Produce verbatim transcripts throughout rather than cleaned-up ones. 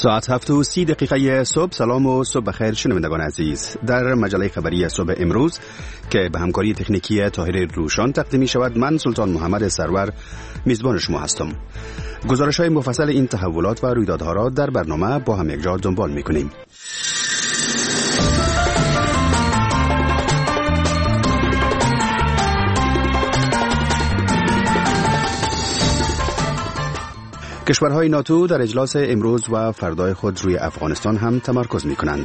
ساعت هفت و سی دقیقه صبح. سلام و صبح بخیر شنوندگان عزیز. در مجله خبری صبح امروز که به همکاری تکنیکی طاهر روشان تقدیم می شود، من سلطان محمد سرور میزبان شما هستم. گزارش های مفصل این تحولات و رویدادها را در برنامه با هم یکجا دنبال می کنیم. کشورهای ناتو در اجلاس امروز و فردای خود روی افغانستان هم تمرکز می کنند.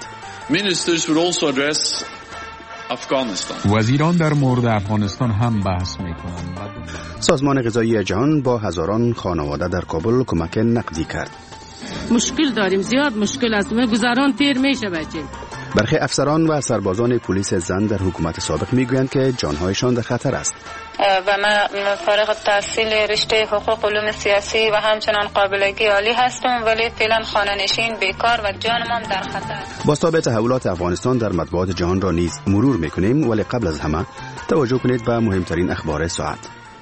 وزیران در مورد افغانستان هم بحث می کنند. سازمان غذایی جهان با هزاران خانواده در کابل کمک نقدی کرد. مشکل داریم، زیاد مشکل است، ما گذران تیر می شود. برخی افسران و سربازان پلیس زن در حکومت سابق میگویند که جانهایشان در خطر است. و من فارغ التحصیل رشته حقوق علوم سیاسی و همچنان قابلگی عالی هستم، ولی فعلا خانه‌نشین بیکار و جانم هم در خطر. بازتاب تحولات افغانستان در مطبوعات جهان را نیز مرور میکنیم، ولی قبل از همه توجه کنید به مهمترین اخبار ساعت.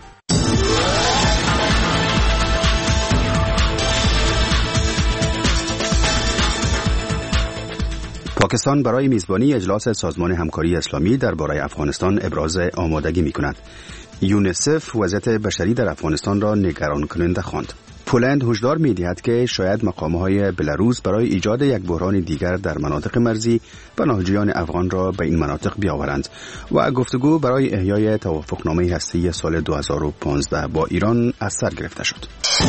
پاکستان برای میزبانی اجلاس سازمان همکاری اسلامی درباره افغانستان ابراز آمادگی می‌کند. یونیسف وضعیت بشری در افغانستان را نگران کننده خواند. پولند هشدار می‌دهد که شاید مقام‌های بلاروس برای ایجاد یک بحران دیگر در مناطق مرزی پناهجویان افغان را به این مناطق بیاورند و گفتگو برای احیای توافقنامه هسته‌ای سال دو هزار و پانزده با ایران از سر گرفته شد.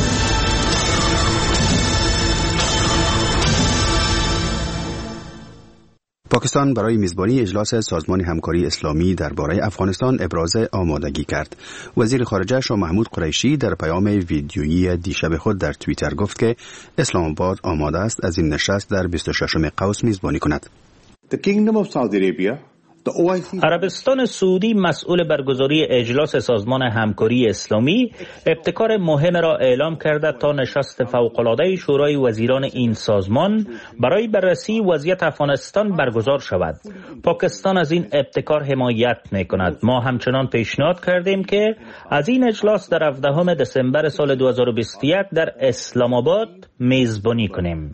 پاکستان برای میزبانی اجلاس سازمان همکاری اسلامی درباره افغانستان ابراز آمادگی کرد. وزیر خارجه شاه محمود قریشی در پیام ویدیویی دیشب خود در توییتر گفت که اسلام آباد آماده است از این نشست در بیست و ششم قوس میزبانی کند. The Kingdom of Saudi Arabia عربستان سعودی مسئول برگزاری اجلاس سازمان همکاری اسلامی ابتکار مهم را اعلام کرده تا نشست فوق‌العاده شورای وزیران این سازمان برای بررسی وضعیت افغانستان برگزار شود. پاکستان از این ابتکار حمایت می‌کند. ما همچنان پیشنهاد کردیم که از این اجلاس در هفدهم دسامبر سال دو هزار و بیست و یک در اسلام آباد میزبانی کنیم.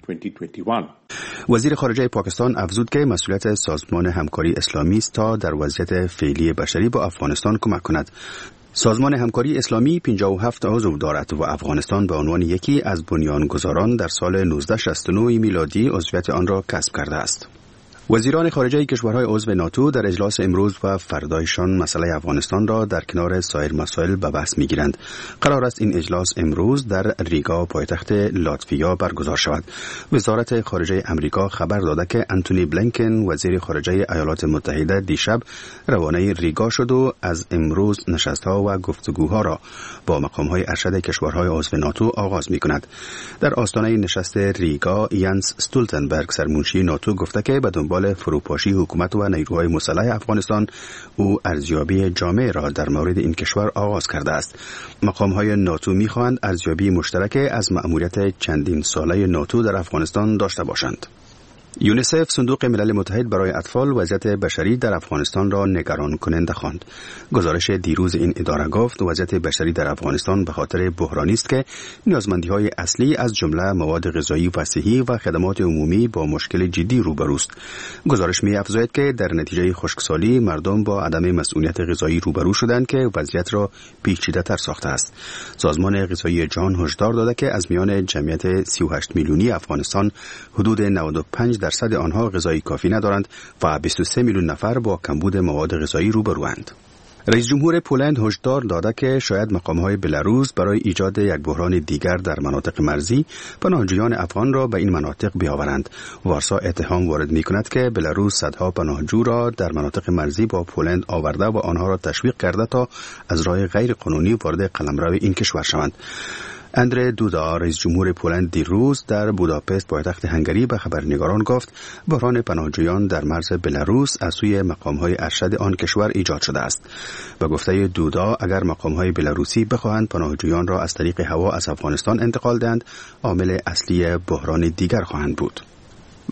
وزیر خارجه پاکستان افزود که مسئولیت سازمان همکاری اسلامی است تا در وضعیت فعلی بشری با افغانستان کمک کند. سازمان همکاری اسلامی پنجاه و هفت عضو دارد و افغانستان به عنوان یکی از بنیانگذاران در سال نوزده شصت و نه میلادی عضویت آن را کسب کرده است. وزیران خارجه کشورهای عضو ناتو در اجلاس امروز و فردایشان مسئله افغانستان را در کنار سایر مسائل به بحث می‌گیرند. قرار است این اجلاس امروز در ریگا پایتخت لاتویا برگزار شود. وزارت خارجه امریکا خبر داده که انتونی بلینکن وزیر خارجه ایالات متحده دیشب روانه ریگا شد و از امروز نشست‌ها و گفتگوها را با مقام‌های ارشد کشورهای عضو ناتو آغاز می‌کند. در آستانه نشست ریگا ینس استولتنبرگ سرمنشی ناتو گفته که به دنبال فروپاشی حکومت و نیروهای مسلح افغانستان او ارزیابی جامع را در مورد این کشور آغاز کرده است. مقام‌های ناتو می‌خواهند ارزیابی مشترک از مأموریت چندین ساله ناتو در افغانستان داشته باشند. یونیسف صندوق ملل متحد برای اطفال وضعیت بشری در افغانستان را نگران کننده خواند. گزارش دیروز این اداره گفت وضعیت بشری در افغانستان به خاطر بحرانی است که نیازمندی‌های اصلی از جمله مواد غذایی و صحی و خدمات عمومی با مشکل جدی روبروست. گزارش می‌افزاید که در نتیجه خشکسالی مردم با عدم مسئولیت غذایی روبرو شدند که وضعیت را پیچیده‌تر ساخته است. سازمان غذایی جهان هشدار داده که از میان جمعیت سی و هشت میلیونی افغانستان حدود نود و پنج درصد آنها غذای کافی ندارند و بیست و سه میلیون نفر با کمبود مواد غذایی روبروند. رئیس جمهور پولند هشدار داده که شاید مقام‌های بلاروس برای ایجاد یک بحران دیگر در مناطق مرزی پناهجویان افغان را به این مناطق بیاورند. وارسا اتهام وارد می‌کند که بلاروس صدها پناهجو را در مناطق مرزی با پولند آورده و آنها را تشویق کرده تا از راه غیر قانونی وارد قلمرو این کشور شوند. اندری دودا رئیس جمهور پولند دیروز در بوداپست پایتخت هنگری به خبرنگاران گفت بحران پناهجویان در مرز بلاروس از سوی مقام‌های ارشد آن کشور ایجاد شده است. به گفته دودا اگر مقام‌های بلاروسی بخواهند پناهجویان را از طریق هوا از افغانستان انتقال دهند عامل اصلی بحران دیگر خواهند بود.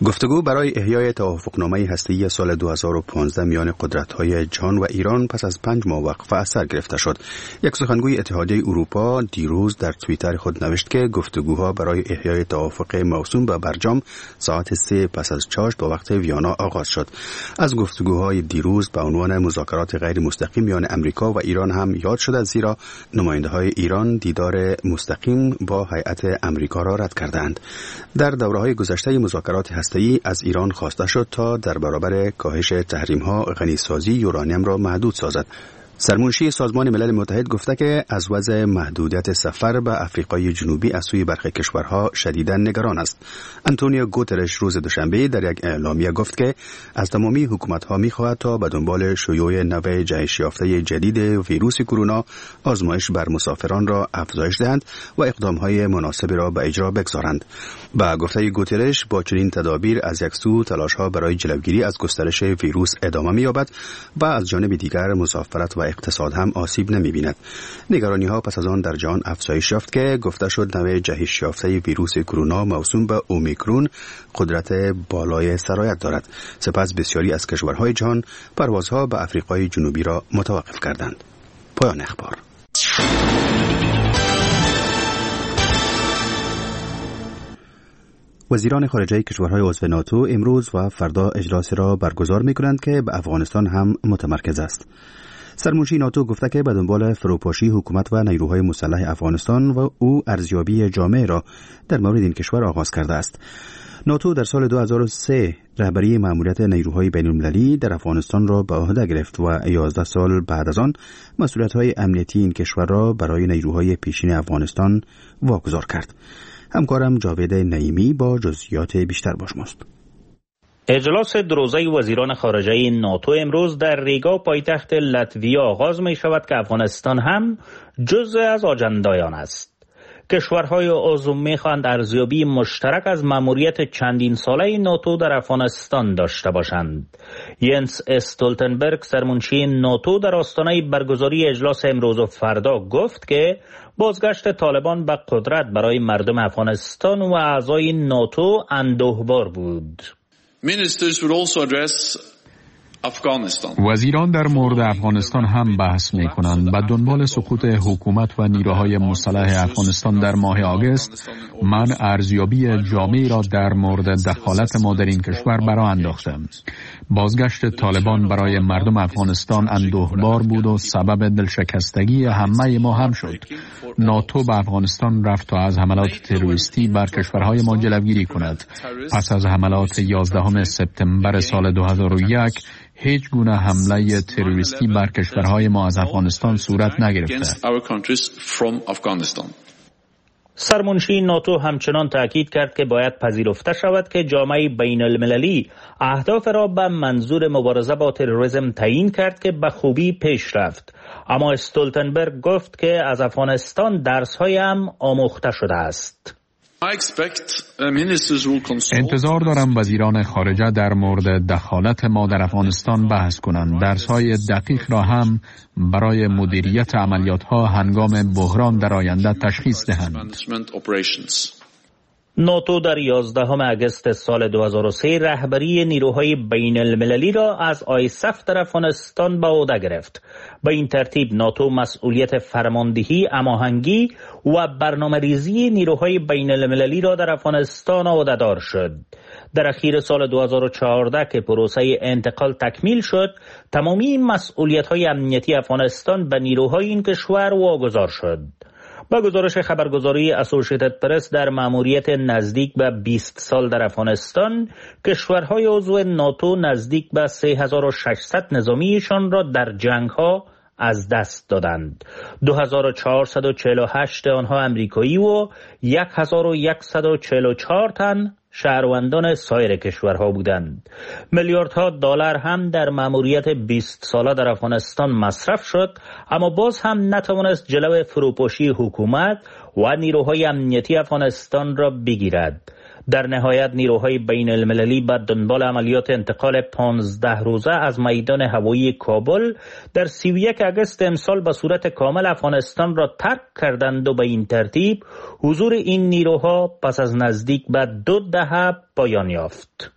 گفتگو برای احیای توافقنامه هسته‌ای سال دو هزار و پانزده میان قدرت‌های جهان و ایران پس از پنج ماه وقفه از سر گرفته شد. یک سخنگوی اتحادیه اروپا دیروز در توییتر خود نوشت که گفتگوها برای احیای توافق موسوم به برجام ساعت سه پس از چاشت به وقت ویانا آغاز شد. از گفتگوهای دیروز به عنوان مذاکرات غیر مستقیم میان امریکا و ایران هم یاد شده، زیرا نماینده‌های ایران دیدار مستقیم با هیئت امریکا را رد کردند. در دوره‌های گذشته مذاکرات هسته‌ای از ایران خواسته شد تا در برابر کاهش تحریم‌ها غنیسازی یورانیم را محدود سازد. سرمنشی سازمان ملل متحد گفته که از وضع محدودیت سفر به آفریقای جنوبی از سوی برخی کشورها شدیداً نگران است. آنتونیو گوترش روز دوشنبه در یک اعلامیه گفت که از تمامی حکومت‌ها می‌خواهد تا به دنبال شیوع نوع جهش یافته جدید ویروس کرونا آزمایش بر مسافران را افزایش دهند و اقدام‌های مناسبی را به اجرا بگذارند. با گفته گوترش با چنین تدابیر از یک سو تلاش‌ها برای جلوگیری از گسترش ویروس ادامه می‌یابد و از جانب دیگر مسافرت و اقتصاد هم آسیب نمی‌بیند. نگرانی‌ها پس از آن در جهان افزایش یافت که گفته شد نوع جهش یافته ویروس کرونا موسوم به اومیکرون قدرت بالای سرایت دارد. سپس بسیاری از کشورهای جهان پروازها به آفریقای جنوبی را متوقف کردند. پایان اخبار. وزیران خارجه کشورهای عضو ناتو امروز و فردا اجلاسی را برگزار می‌کنند که به افغانستان هم متمرکز است. سرمنشی ناتو گفته که به دنبال فروپاشی حکومت و نیروهای مسلح افغانستان و او ارزیابی جامع را در مورد این کشور آغاز کرده است. ناتو در سال دو هزار و سه رهبری مأموریت نیروهای بین‌المللی در افغانستان را به عهده گرفت و یازده سال بعد از آن مسئولیت‌های امنیتی این کشور را برای نیروهای پیشین افغانستان واگذار کرد. همکارم جاوید نعیمی با جزئیات بیشتر با شماست. اجلاس دروزه وزیران خارجه ناتو امروز در ریگا پایتخت لتویا آغاز می شود که افغانستان هم جزء از آجندای آن است. کشورهای عضو می خواهند ارزیابی مشترک از مأموریت چندین ساله ناتو در افغانستان داشته باشند. ینس استولتنبرگ سرمنشی ناتو در آستانه برگزاری اجلاس امروز و فردا گفت که بازگشت طالبان به قدرت برای مردم افغانستان و اعضای ناتو اندوهبار بود. Ministers would also address Afghanistan. وزیران در مورد افغانستان هم بحث می کنند. و دنبال سقوط حکومت و نیروهای مسلح افغانستان در ماه آگوست، من ارزیابی جامعی را در مورد دخالت ما در این کشور برا انداختم. بازگشت طالبان برای مردم افغانستان اندوهبار بود و سبب دلشکستگی همه ما هم شد. ناتو به افغانستان رفت تا از حملات تروریستی بر کشورهای ما جلوگیری کند. پس از حملات یازدهم سپتامبر سال دو هزار و یک هیچ گونه حمله تروریستی بر کشورهای ما از افغانستان صورت نگرفته. سرمنشی ناتو همچنان تاکید کرد که باید پذیرفته شود که جامعه بین المللی اهداف را به منظور مبارزه با تروریسم تعیین کرد که به خوبی پیش رفت. اما استولتنبرگ گفت که از افغانستان درس‌های هم آموخته شده است. انتظار دارم وزیران خارجه در مورد دخالت ما در افغانستان بحث کنند. درس‌های دقیق را هم برای مدیریت عملیات‌ها هنگام بحران در آینده تشخیص دهند. ناتو در یازدهم اگست سال دو هزار و سه رهبری نیروهای بین المللی را از آیسف در افغانستان به عهده گرفت. به این ترتیب ناتو مسئولیت فرماندهی، هماهنگی و برنامه‌ریزی نیروهای بین المللی را در افغانستان عهده‌دار شد. در اخیر سال دو هزار و چهارده که پروسه انتقال تکمیل شد، تمامی مسئولیت‌های امنیتی افغانستان به نیروهای این کشور واگذار شد. با گزارش خبرگزاری اسوسییتد پرس در مأموریت نزدیک به بیست سال در افغانستان، کشورهای عضو ناتو نزدیک به سه هزار و ششصد نظامیشان را در جنگ‌ها از دست دادند. دو هزار و چهارصد و چهل و هشت آنها امریکایی و هزار و صد و چهل و چهار تن شهروندان سایر کشورها بودند. میلیاردها دلار هم در مأموریت بیست ساله در افغانستان مصرف شد، اما باز هم نتوانست جلو فروپاشی حکومت و نیروهای امنیتی افغانستان را بگیرد. در نهایت نیروهای بین المللی به دنبال عملیات انتقال پانزده روزه از میدان هوایی کابل در سی و یک آگوست امسال به صورت کامل افغانستان را ترک کردند و به این ترتیب حضور این نیروها پس از نزدیک به دو دهه پایان یافت.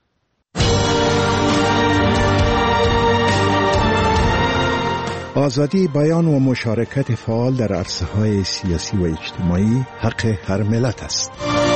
آزادی بیان و مشارکت فعال در عرصه‌های سیاسی و اجتماعی حق هر ملت است.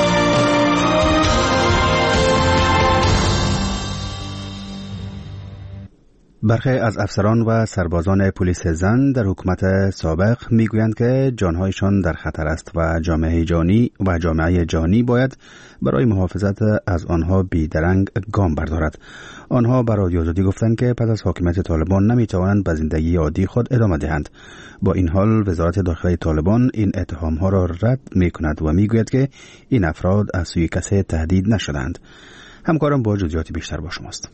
برخی از افسران و سربازان پلیس زن در حکومت سابق میگویند که جانهایشان در خطر است و جامعه جهانی و جامعه جهانی باید برای محافظت از آنها بیدرنگ گام بردارد. آنها به رادیو آزادی گفتند که پس از حاکمیت طالبان نمیتوانند به زندگی عادی خود ادامه دهند. با این حال وزارت داخلی طالبان این اتهامها را رد میکند و میگوید که این افراد از سوی کسی تهدید نشدند. همکارم با جزئیات بیشتر با شماست.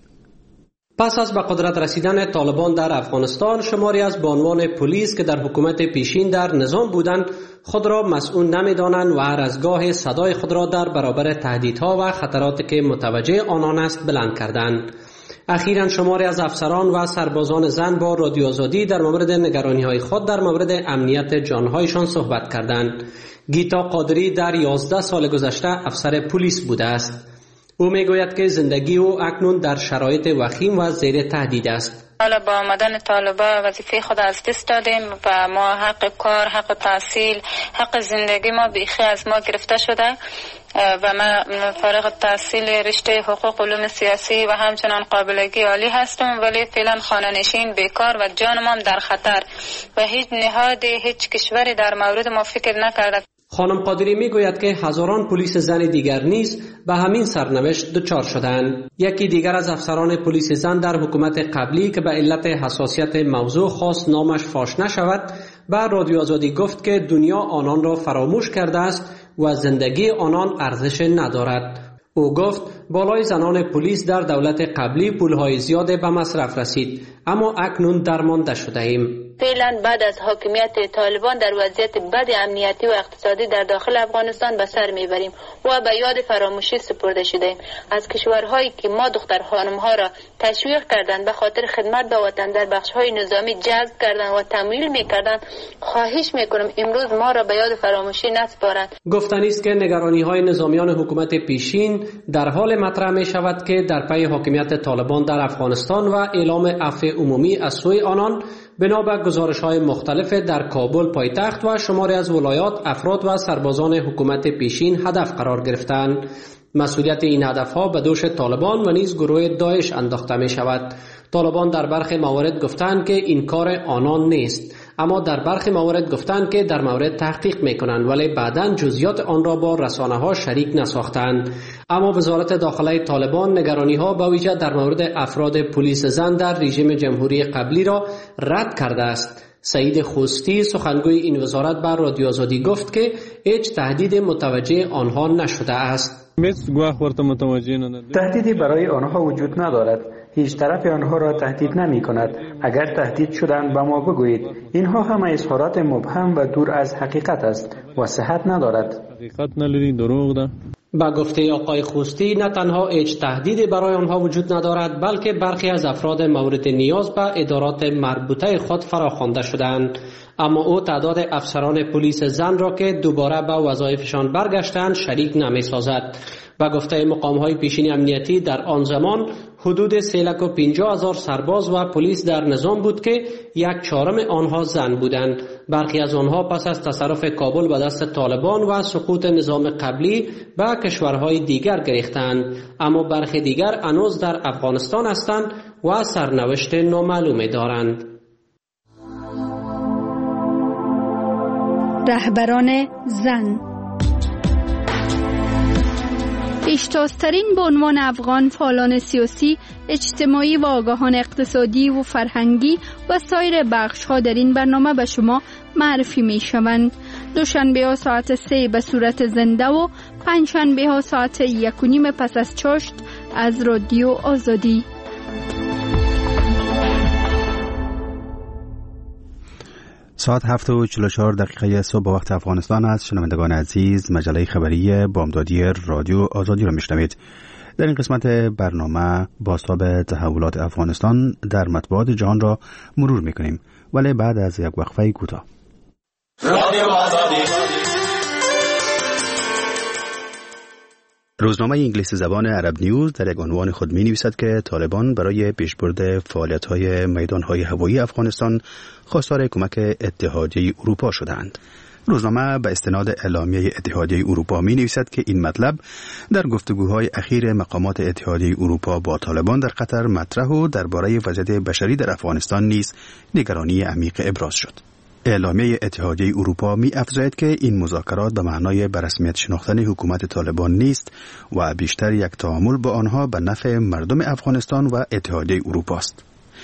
پس از به قدرت رسیدن طالبان در افغانستان، شماری از بانوان پلیس که در حکومت پیشین در نظام بودند خود را مسئول نمی‌دانند و هر از گاه صدای خود را در برابر تهدیدها و خطراتی که متوجه آنان است بلند کردند. اخیراً شماری از افسران و سربازان زن با رادیو آزادی در مورد نگرانی‌های خود در مورد امنیت جان‌هایشان صحبت کردند. گیتا قادری در یازده سال گذشته افسر پلیس بوده است. او میگوید که زندگی او اکنون در شرایط وخیم و زیر تهدید است. حالا با آمدن طالبان وظیفه خود از دست دادیم و ما حق کار، حق تحصیل، حق زندگی ما بیخی از ما گرفته شده و من فارغ التحصیل رشته حقوق علوم سیاسی و همچنان قابلگی عالی هستم، ولی فعلا خانه‌نشین، بیکار و جانم هم در خطر و هیچ نهادی، هیچ کشوری در مورد ما فکر نکرده. خانم قادری میگوید که هزاران پلیس زن دیگر نیز به همین سرنوشت دچار شدند. یکی دیگر از افسران پلیس زن در حکومت قبلی که به علت حساسیت موضوع خواست نامش فاش نشود، به رادیو آزادی گفت که دنیا آنان را فراموش کرده است و زندگی آنان ارزش ندارد. او گفت بالای زنان پلیس در دولت قبلی پولهای زیاد به مصرف رسید، اما اکنون درمانده شده ایم. فعلا بعد از حاکمیت طالبان در وضعیت بد امنیتی و اقتصادی در داخل افغانستان به سر میبریم و به یاد فراموشی سپرده شدیم. از کشورهایی که ما دختر خانمها را تشویق کردند به خاطر خدمت به وطن در بخشهای نظامی جذب کردند و تمویل میکردند، خواهش میکنم امروز ما را به یاد فراموشی نسپارند. گفتنی است که نگرانی‌های نظامیان حکومت پیشین در حال مطرح می شود که در پی حاکمیت طالبان در افغانستان و اعلام عفو عمومی از سوی آنان بنا به گزارش‌های مختلف در کابل پایتخت و شماری از ولایات افراد و سربازان حکومت پیشین هدف قرار گرفتند. مسئولیت این هدفها به دوش طالبان و نیز گروه داعش انداخته می شود. طالبان در برخی موارد گفتند که این کار آنان نیست، اما در برخی موارد گفتند که در مورد تحقیق میکنند، ولی بعداً جزئیات آن را با رسانه ها شریک نساختند. اما وزارت داخلی طالبان نگرانی ها به ویژه در مورد افراد پلیس زن در رژیم جمهوری قبلی را رد کرده است. سعید خوستی سخنگوی این وزارت بر رادیو آزادی گفت که هیچ تهدید متوجه آنها نشده است. تهدیدی برای آنها وجود ندارد. هیچ طرف آنها را تهدید نمی کند. اگر تهدید شدند به ما بگویید. اینها همه اظهارات مبهم و دور از حقیقت است و صحت ندارد. حقیقت نداری، دروغ ده. با گفته آقای خوستی نه تنها هیچ تهدیدی برای آنها وجود ندارد، بلکه برخی از افراد مورد نیاز به ادارات مربوطه خود فراخوانده شدند. اما او تعداد افسران پلیس زن را که دوباره به وظایفشان برگشتند شریک نمی سازد. با گفته مقام‌های پیشین امنیتی در آن زمان حدود سه لک و پنجاه هزار سرباز و پلیس در نظام بود که یک چهارم آنها زن بودند. برخی از آنها پس از تصرف کابل به دست طالبان و سقوط نظام قبلی به کشورهای دیگر گریختند، اما برخی دیگر هنوز در افغانستان هستند و سرنوشت نامعلومی دارند. رهبران زن پیشتازترین به عنوان افغان فعالان سیاسی، اجتماعی و آگاهان اقتصادی و فرهنگی و سایر بخش‌ها در این برنامه به شما معرفی می شوند. دوشنبه ها ساعت سه به صورت زنده و پنجشنبه ها ساعت یک و نیم پس از چاشت از رادیو آزادی. ساعت هفت و چهل و چهار دقیقه صبح با وقت افغانستان است. شنوندگان عزیز، مجله خبری بامدادی رادیو آزادی را میشنوید. در این قسمت برنامه بازتاب تحولات افغانستان در مطبوعات جهان را مرور میکنیم، ولی بعد از یک وقفه کوتاه. روزنامه انگلیسی زبان عرب نیوز در یک عنوان خود می نویسد که طالبان برای پیشبرد فعالیت‌های میدان‌های هوایی افغانستان خواستار کمک اتحادیه اروپا شدند. روزنامه به استناد اعلامیه اتحادیه اروپا می نویسد که این مطلب در گفتگوهای اخیر مقامات اتحادیه اروپا با طالبان در قطر مطرح و درباره وضعیت بشری در افغانستان نیز نگرانی عمیق ابراز شد. اعلامیه اتحادیه اروپا می افزاید که این مذاکرات به معنای به رسمیت شناختن حکومت طالبان نیست و بیشتر یک تعامل با آنها به نفع مردم افغانستان و اتحادیه اروپا است.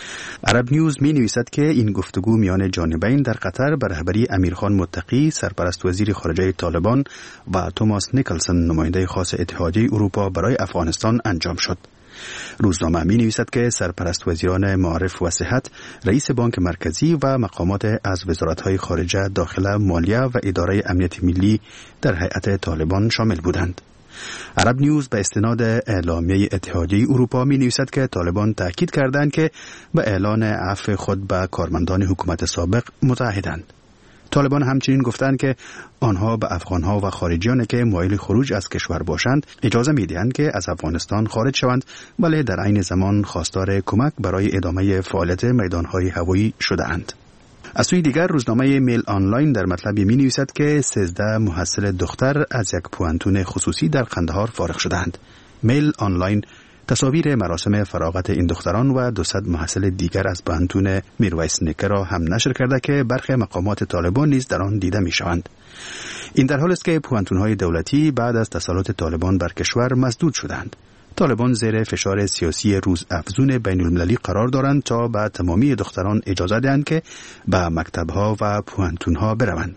عرب نیوز می نویسد که این گفتگو میان جانبین در قطر به رهبری امیرخان متقی، سرپرست وزیر خارجه طالبان، و توماس نیکلسن، نماینده خاص اتحادیه اروپا برای افغانستان انجام شد. روزنامه می نویسد که سرپرست وزیران معارف و صحت، رئیس بانک مرکزی و مقامات از وزارت‌های خارجه، داخله، مالیه و اداره امنیت ملی در هیئت طالبان شامل بودند. عرب نیوز به استناد اعلامیه اتحادیه اروپا می نویسد که طالبان تاکید کردند که به اعلان عفو خود به کارمندان حکومت سابق متعهدند. طالبان همچنین گفتند که آنها به افغانها و خارجیانی که مایل خروج از کشور باشند اجازه می‌دهند که از افغانستان خارج شوند، ولی در عین زمان خواستار کمک برای ادامه فعالیت میدان‌های هوایی شده‌اند. از سوی دیگر روزنامه میل آنلاین در مطلبی می نویسد که سیزده محصل دختر از یک پوانتون خصوصی در قندهار فارغ شدند. میل آنلاین تصاویر مراسم فراغت این دختران و دوصد محصل دیگر از پوانتون میرویس نیکه را هم نشر کرده که برخی مقامات طالبان نیز در آن دیده می شوند. این در حالی است که پوانتون‌های دولتی بعد از تسلط طالبان بر کشور مسدود شدند. طالبان زیر فشار سیاسی روز افزون بین المللی قرار دارند تا به تمامی دختران اجازه دهند که به مکتب‌ها و پوانتون‌ها بروند.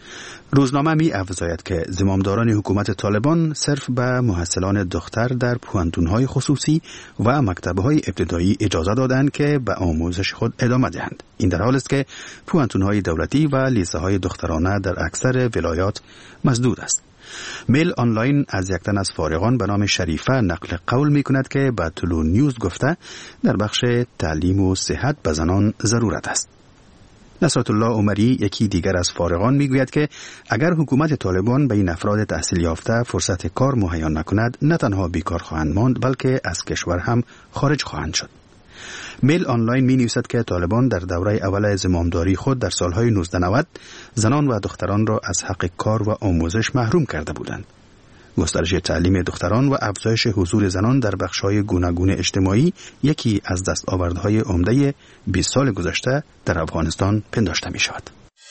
روزنامه می افزاید که زمامداران حکومت طالبان صرف به محصلان دختر در پوانتون‌های خصوصی و مکتب‌های ابتدایی اجازه دادند که به آموزش خود ادامه دهند. این در حالی است که پوانتون‌های دولتی و لیسه‌های دخترانه در اکثر ولایات مسدود است. میل آنلاین از یک تن از فارغان به نام شریفه نقل قول می کند که به طلوع نیوز گفته در بخش تعلیم و صحت به زنان ضرورت است. نصرت الله عمری، یکی دیگر از فارغان، می گوید که اگر حکومت طالبان به این افراد تحصیل یافته فرصت کار مهیا نکند، نه تنها بیکار خواهند ماند بلکه از کشور هم خارج خواهند شد. میل آنلاین می نویسد که طالبان در دوره اول زمامداری خود در سالهای نوزده نود زنان و دختران را از حق کار و آموزش محروم کرده بودند. گسترش تعلیم دختران و افزایش حضور زنان در بخش‌های گوناگون اجتماعی یکی از دستاوردهای عمده بیست سال گذشته در افغانستان پنداشته می شود.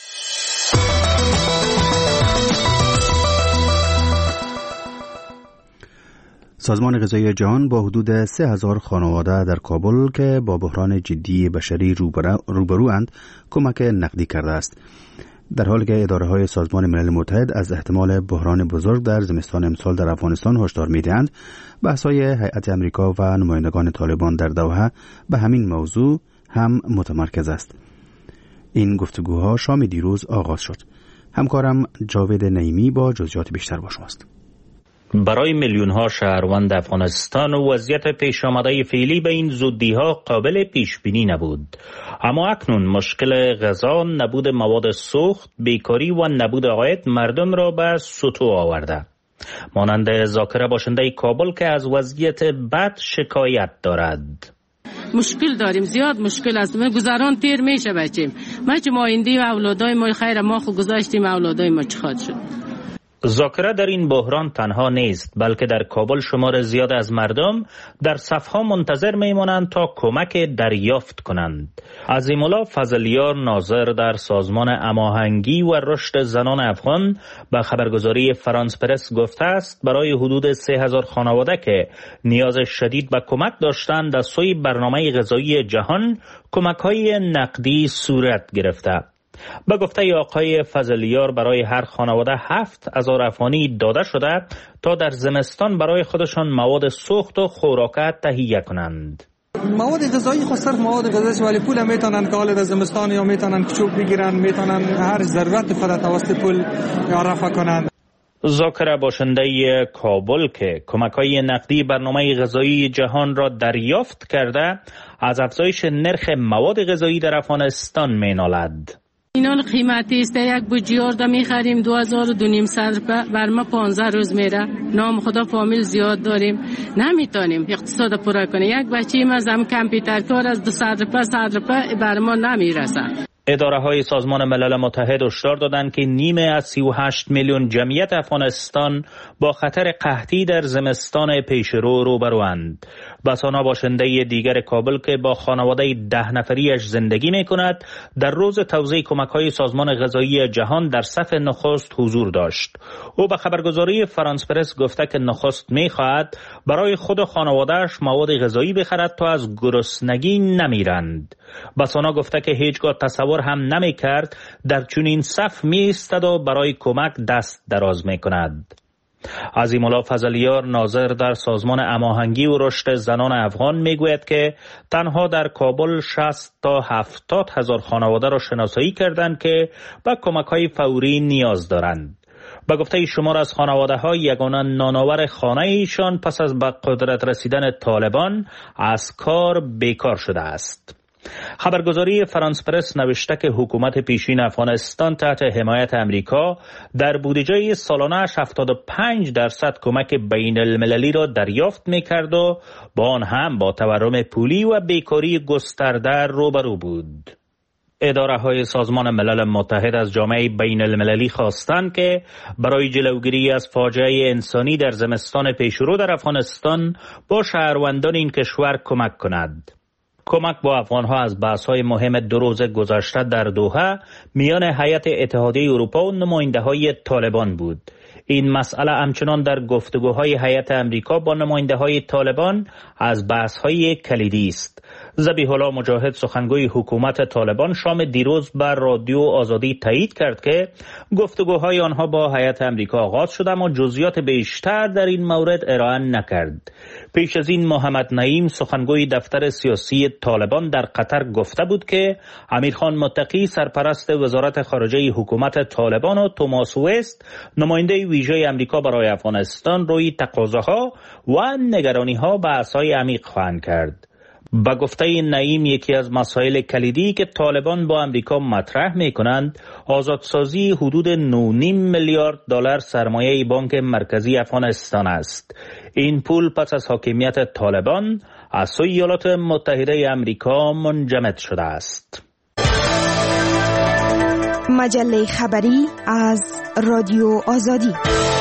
سازمان غذایی جهان با حدود سه هزار خانواده در کابل که با بحران جدی بشری روبروند کمک نقدی کرده است، در حالی که اداره‌های سازمان ملل متحد از احتمال بحران بزرگ در زمستان امسال در افغانستان هشدار می‌دهند. بحث‌های هیئت امریکا و نمایندگان طالبان در دوحه به همین موضوع هم متمرکز است. این گفتگوها شام دیروز آغاز شد. همکارم جاوید نعیمی با جزئیات بیشتر با شماست. برای میلیون‌ها شهروند افغانستان و وضعیت پیش آمده فعلی به این زودی‌ها قابل پیش بینی نبود. اما اکنون مشکل غذا، نبود مواد سوخت، بیکاری و نبود عاید مردم را به سطوح آورده. مانند ذاکره باشنده کابل که از وضعیت بد شکایت دارد. مشکل داریم، زیاد مشکل است. ما گذران تیر میشه بچیم. ما چه ما ایندی و اولادای ما خیر ما خو گذاشتیم، اولادای ما چه خواهد شد؟ ذاکره در این بحران تنها نیست، بلکه در کابل شمار زیاد از مردم در صفها منتظر میمانند تا کمک دریافت کنند. عظیم‌الله فضلیار، ناظر در سازمان هماهنگی و رشد زنان افغان، به خبرگزاری فرانس پرس گفته است برای حدود سه هزار خانواده که نیاز شدید به کمک داشتند از سوی برنامه غذایی جهان کمک‌های نقدی صورت گرفته. به گفته آقای فضلیار برای هر خانواده هفت هزار افغانی داده شده تا در زمستان برای خودشان مواد سوخت و خوراک تهیه کنند. مواد غذایی خود صرف مواد غذایی ولی پول میتونن که حال در زمستان یا میتونن که چوب بگیرن، میتونن هر ضرورت خود توسط پول رفع کنند. ذاکر باشنده کابل که کمک‌های نقدی برنامه غذایی جهان را دریافت کرده از افزایش نرخ مواد غذایی در افغانستان مینالد. اینال قیمتی است، یک بوجیار دا میخریم دو هزار و دو نیم صد روپه، بر ما پانزده روز میره. نام خدا فامیل زیاد داریم، نمیتونیم اقتصاد پورا کنیم. یک بچه ما زم کامپیوتر کار از دو صد روپه صد روپه بر ما نمیرسه. اداره های سازمان ملل متحد هشدار دادند که نیمه از سی و هشت میلیون جمعیت افغانستان با خطر قحطی در زمستان پیشرو روبروند. بسانا باشنده دیگر کابل که با خانواده ده نفریش زندگی می کند در روز توزیع کمک های سازمان غذایی جهان در صف نخست حضور داشت. او به خبرگزاری فرانس پرس گفته که نخست می خواهد برای خود و خانوادهش مواد غذایی بخرد تا از گرسنگی نمیرند. بسانا گفته که هیچگاه تصور هم نمی کرد در چنین صف می ایستد و برای کمک دست دراز می کند. عظیم‌الله فضلیار ناظر در سازمان هماهنگی و رشد زنان افغان میگوید که تنها در کابل شصت تا هفتاد هزار خانواده را شناسایی کردند که به کمک‌های فوری نیاز دارند. به گفته شمار از خانواده‌ها یگانه نانآور خانه ایشان پس از به قدرت رسیدن طالبان از کار بیکار شده است. خبرگزاری فرانس پرس نوشته که حکومت پیشین افغانستان تحت حمایت امریکا در بودجه سالانه‌اش هفتاد و پنج درصد کمک بین المللی را دریافت می‌کرد و با آن هم با تورم پولی و بیکاری گسترده روبرو بود. اداره های سازمان ملل متحد از جامعه بین المللی خواستند که برای جلوگیری از فاجعه انسانی در زمستان پیشرو در افغانستان با شهروندان این کشور کمک کند. کمک با افغانها از بحث‌های مهم دو روز گذشته در دوحه میان هیئت اتحادیه اروپا و نماینده‌های طالبان بود. این مسئله همچنان در گفتگوهای هیئت امریکا با نماینده‌های طالبان از بحث‌های کلیدی است. ذبیح الله مجاهد سخنگوی حکومت طالبان شام دیروز بر رادیو آزادی تایید کرد که گفتگوهای آنها با هیئت امریکا آغاز شده اما جزئیات بیشتر در این مورد ارائه نکرد. پیش از این محمد نعیم سخنگوی دفتر سیاسی طالبان در قطر گفته بود که امیرخان متقی سرپرست وزارت خارجه حکومت طالبان و توماس وست نماینده ویژه امریکا برای افغانستان روی تقاضاها و نگرانی‌ها بحث‌های عمیق خواهند کرد. با گفته نعیم یکی از مسائل کلیدی که طالبان با امریکا مطرح می کنند آزادسازی حدود نه و نیم میلیارد دلار سرمایه بانک مرکزی افغانستان است. این پول پس از حاکمیت طالبان از سوی ایالات متحده امریکا منجمد شده است. مجله خبری از رادیو آزادی.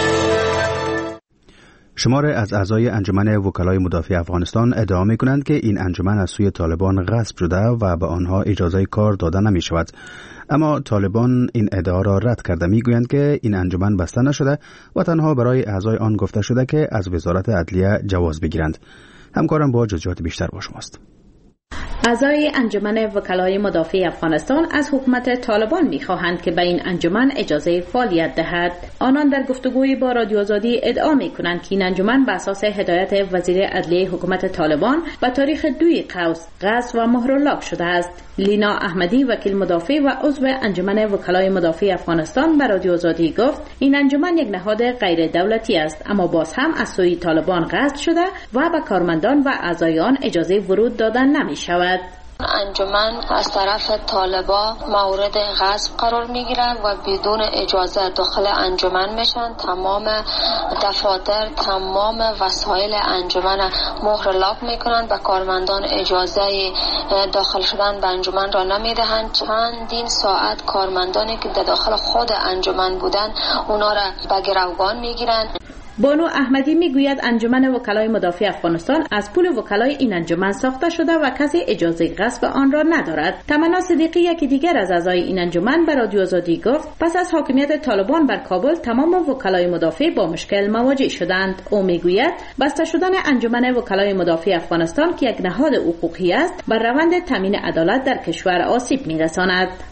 شمار از اعضای انجمن وکلای مدافع افغانستان ادعا می کنند که این انجمن از سوی طالبان غصب شده و به آنها اجازه کار داده نمی شود. اما طالبان این ادعا را رد کرده، می گویند که این انجمن بسته نشده و تنها برای اعضای آن گفته شده که از وزارت عدلیه جواز بگیرند. همکارم با جزئیات بیشتر با شماست. اعضای انجمن وکلای مدافع افغانستان از حکومت طالبان می‌خواهند که به این انجمن اجازه فعالیت دهد. آنان در گفتگوی با رادیو آزادی ادعا می‌کنند که این انجمن بر اساس هدایت وزیر عدلیه حکومت طالبان به تاریخ دوی قوس غصب و مهراللاک شده است. لینا احمدی وکیل مدافع و عضو انجمن وکلای مدافع افغانستان به رادیو آزادی گفت این انجمن یک نهاد غیر دولتی است اما باز هم از سوی طالبان غصب شده و به کارمندان و اعضای آن اجازه ورود دادن نمی‌شود. انجمن از طرف طالبا مورد غصب قرار میگیرن و بدون اجازه داخل انجمن میشن. تمام دفاتر، تمام وسایل انجمن مهر لاک میکنن و کارمندان اجازه داخل شدن به انجمن را نمیدهند. چندین ساعت کارمندانی که در داخل خود انجمن بودن اونا را به گروگان میگیرن. بانو احمدی میگوید انجمن وکلای مدافع افغانستان از پول وکلای این انجمن ساخته شده و کسی اجازه غصب آن را ندارد. تمنا صدیقی یکی دیگر از اعضای این انجمن به رادیو آزادی گفت پس از حاکمیت طالبان بر کابل تمام وکلای مدافع با مشکل مواجه شدند. او میگوید بسته شدن انجمن وکلای مدافع افغانستان که یک نهاد حقوقی است بر روند تامین عدالت در کشور آسیب میرساند.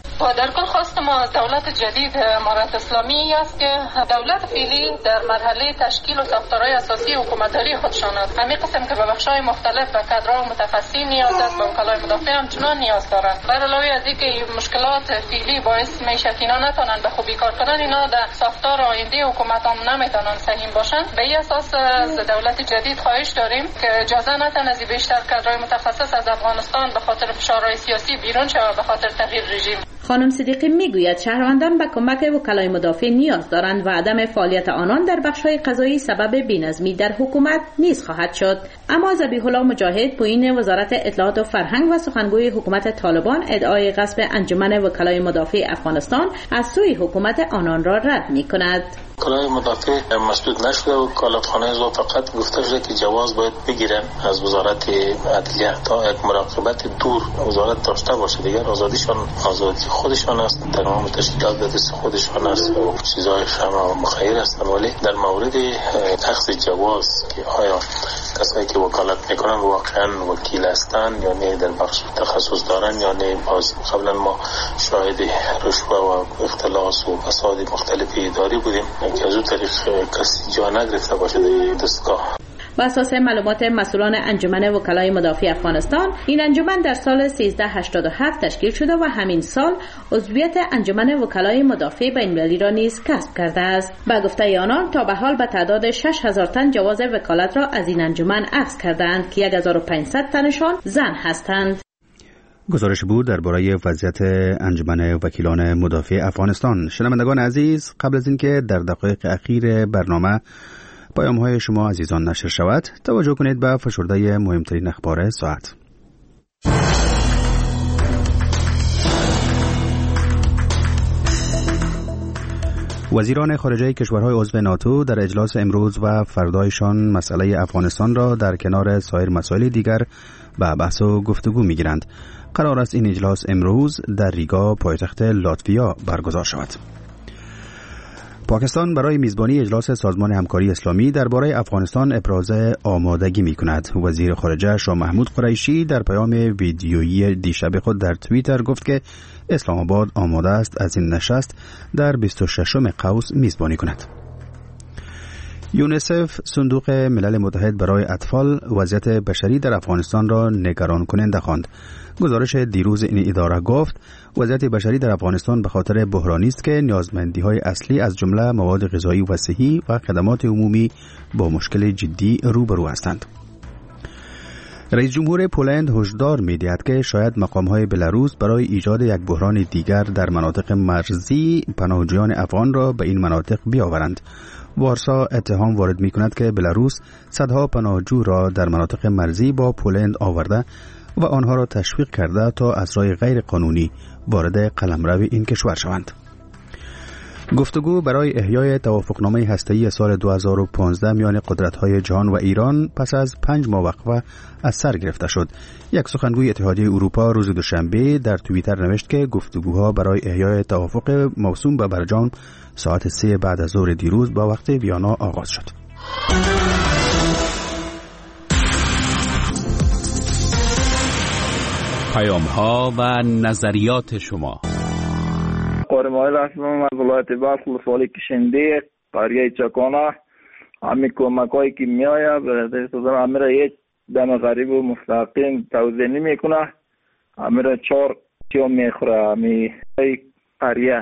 و در کل خواست ما از دولت جدید امارت اسلامی است که دولت فعلی در مرحله تشکیل و ساختارهای اساسی حکومتداری خودشان است. همین قسم که به بخش‌های مختلف و کادرها و متخصصین نیاز است، به وکلای مدافع همچنان نیاز دارند. بر علاوه از اینکه مشکلات فعلی باعث میشه که اینا نتونن به خوبی کار کنن، اینا در ساختار آینده حکومت هم نمیتونن سهیم باشن. به این اساس از دولت جدید خواهش داریم که اجازه ندن از بیشتر کادرهای متخصص از افغانستان به خاطر فشارهای سیاسی بیرون شود به خاطر تغییر رژیم. خانم صدیقی میگوید شهروندان به کمک وکلای مدافع نیاز دارند و عدم فعالیت آنان در بخش‌های قضایی سبب بی‌نظمی در حکومت نیز خواهد شد. اما ذبیح الله مجاهد پایین وزارت اطلاعات و فرهنگ و سخنگوی حکومت طالبان ادعای غصب انجمن وکلای مدافع افغانستان از سوی حکومت آنان را رد می‌کند. وکلای مدافع مسدود نشده و وکالتخانه ازو فقط گفته شده که جواز باید بگیرن از وزارت عدلیه تا یک مراقبت دور وزارت داشته باشه. دیگر آزادیشان آزادی خودشان است، تمام تشکیلات به دست خودشان است و چیزهای شما مخیر است. ولی در مورد اخذ جواز که آیا کسایی که وکالت میکنن واقعا وکیل هستند یا نه، در بخش تخصص دارن یا نه، باز قبلا ما شاهد رشوه و اختلاس و فساد مختلف اداری بودیم که از اون طریق کسی جا نگرفته باشه در دستگاه. بر اساس معلومات مسئولان انجمن وکلای مدافع افغانستان، این انجمن در سال سیزده هشتاد و هفت تشکیل شده و همین سال عضویت انجمن وکلای مدافع بین‌المللی را نیز کسب کرده است. با گفته آنان تا به حال به تعداد شش هزار تن جواز وکالت را از این انجمن اخذ کردند که هزار و پانصد تنشان زن هستند. گزارش بود درباره وضعیت انجمن وکیلان مدافع افغانستان. شنوندگان عزیز، قبل از اینکه در دقایق اخیر برنامه پیام‌های شما عزیزان نشر شود، توجه کنید به فشرده مهمترین اخبار ساعت. وزیران خارجه کشورهای عضو ناتو در اجلاس امروز و فردایشان مسئله افغانستان را در کنار سایر مسائل دیگر به بحث و گفتگو می‌گیرند. قرار است این اجلاس امروز در ریگا پایتخت لاتویا برگزار شود. پاکستان برای میزبانی اجلاس سازمان همکاری اسلامی درباره افغانستان ابراز آمادگی می‌کند. وزیر خارجه شاه محمود قریشی در پیام ویدیویی دیشب خود در توییتر گفت که اسلام آباد آماده است از این نشست در بیست و ششم قوس میزبانی کند. یونیسف، صندوق ملل متحد برای اطفال، وضعیت بشری در افغانستان را نگران کننده خواند. گزارش دیروز این اداره گفت وضعیت بشری در افغانستان به خاطر بحرانی است که نیازمندی‌های اصلی از جمله مواد غذایی و صحی و خدمات عمومی با مشکل جدی روبرو هستند. رئیس جمهور پولند هشدار می‌دهد که شاید مقام‌های بلاروس برای ایجاد یک بحران دیگر در مناطق مرزی پناهجویان افغان را به این مناطق بیاورند. وارسا اتهام وارد می‌کند که بلاروس صدها پناهجو را در مناطق مرزی با پولند آورده و آنها را تشویق کرده تا از راه غیر قانونی وارد قلمرو این کشور شوند. گفتگو برای احیای توافقنامه هسته‌ای سال دو هزار و پانزده میان قدرت‌های جهان و ایران پس از پنج ماه وقفه از سر گرفته شد. یک سخنگوی اتحادیه اروپا روز دوشنبه در توییتر نوشت که گفتگوها برای احیای توافق موسوم به برجام ساعت سه بعد از ظهر دیروز با وقت ویانا آغاز شد. پیام‌ها و نظریات شما. قرمای رسمم از ولایت بلخ ولسوالی کشنده قریه چکانه. همین کمکایی که میآید به دست همین را یک دم غریب و مستقیم توضیح نمیکنه. همین را چهار چیا میخوره همین قریه.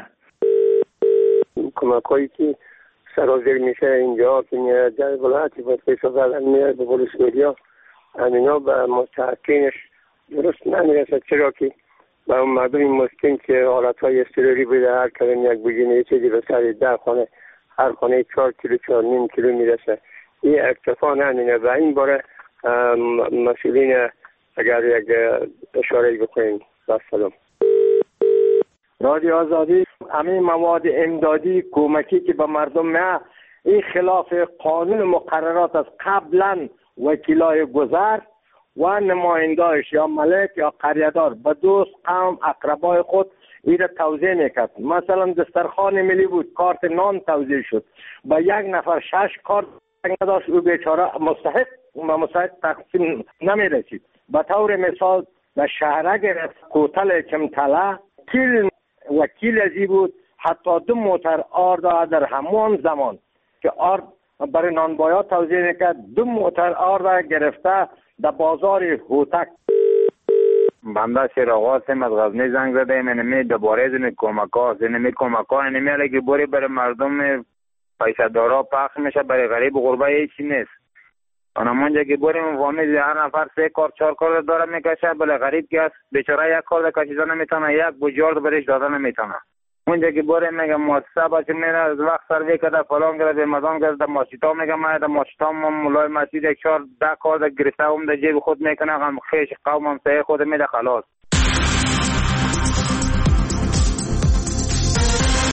کمکایی که سرازیر میشه اینجا که میاد در ولایتی باید پیسا زدن میاد به ولسوالیا همینا به مستحقینش درست نمیرسد، چرا که به اون مردم مسکین که حالتهای اضطراری بوده هر کلم یک بجینه یه چیزی به سر ده خانه هر خانه چهار کیلو چهار نیم کیلو میرسه. این اکتفا نمینه و این باره مسئولین اگر یک اشاره بکنیم. سلام. رادیو آزادی، همین مواد امدادی کمکی که به مردم میه این خلاف قانون مقررات از قبلا وکیلای گذر و نمایندهاش یا ملک یا قریه‌دار به دوست قوم اقربای خود این را توزیع میکرد. مثلا دسترخوان ملی بود، کارت نان توزیع شد، با یک نفر شش کارت نداشت، او بیچاره مستحق و مستحق تقسیم نمیرسید. به طور مثال به شهرک کوتل چمتله کل وکیل ازی بود، حتی دو موتر آرد در همان زمان که آرد برای نانبایا توزیع میکرد دو موتر آرد گرفته در بازار هوتک. بنده شیراغاسم از غزنی زنگ زده ایم. اینمی دوباره زنی کمک ها زنمی کمک ها اینمی علی که بوری برای مردم پیسه دارا پخش میشه، برای غریب و غربه هیچی نیست. اونمونجا که بوریم فامیل هر نفر سه کار چهار کار داره میکشه، بله غریب که است بیچاره یک کار کشیده نمیتونه، یک بجارد برش داده نمیتونه. اونجا که بوریم میگه مؤسسه باشه میره از وقت سروی کرده فلان کرده مردم کرده ماشیتا میگه ما در ماشیتا ما مولای مسجد یک چهار ده کار گرفته هم در جیب خود میکنه، هم خیش قوم هم سه خود میده خلاص.